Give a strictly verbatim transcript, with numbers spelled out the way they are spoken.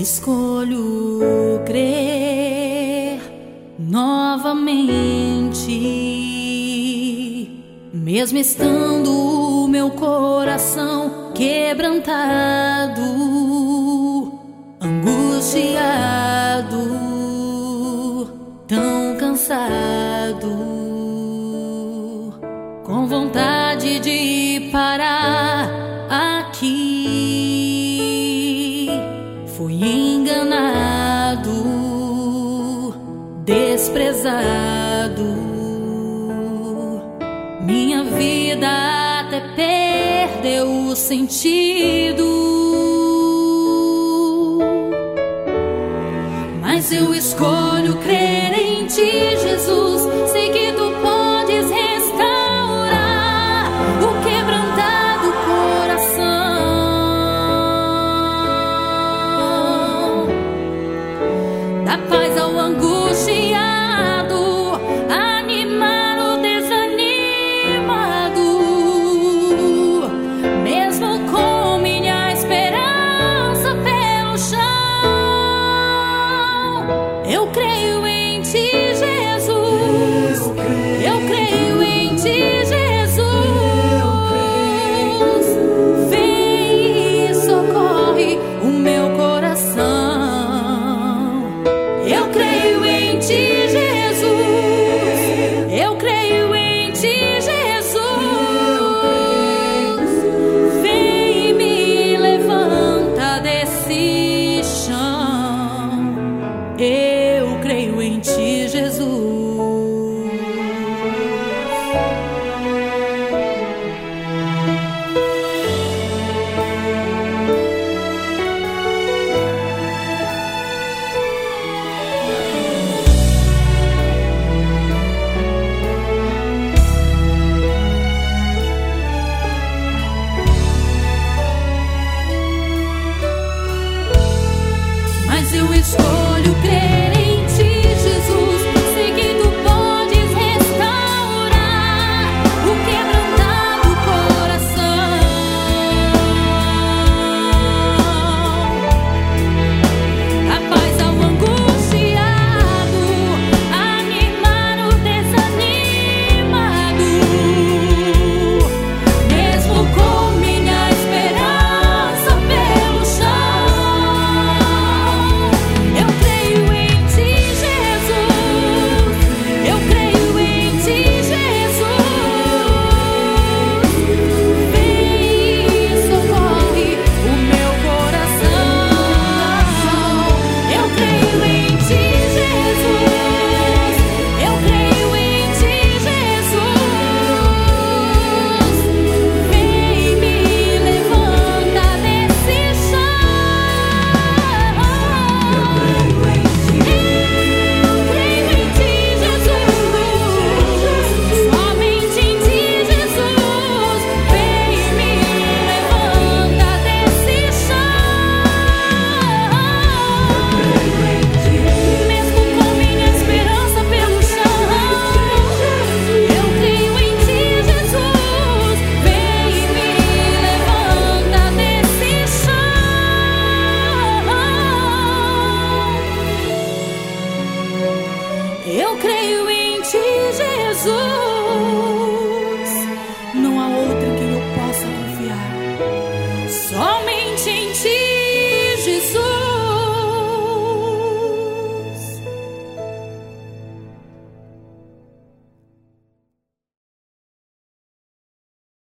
escolho crer novamente, mesmo estando o meu coração quebrantado, angustiado, tão cansado, com vontade de parar aqui. Fui enganado, desprezado, minha vida até perdeu o sentido. Mas eu escolho crer em ti, Jesus. Sei que tu podes restaurar o quebrantado coração, dá paz ao angustiado, animar o desanimado, mesmo com minha esperança pelo chão. Eu creio em ti, Jesus. Eu creio em ti, Jesus. Vem e socorre o meu coração. Eu creio em ti, Jesus. Eu creio em ti, Jesus. Vem e me levanta desse chão. Eu creio em ti, Jesus. Mas eu escolho crer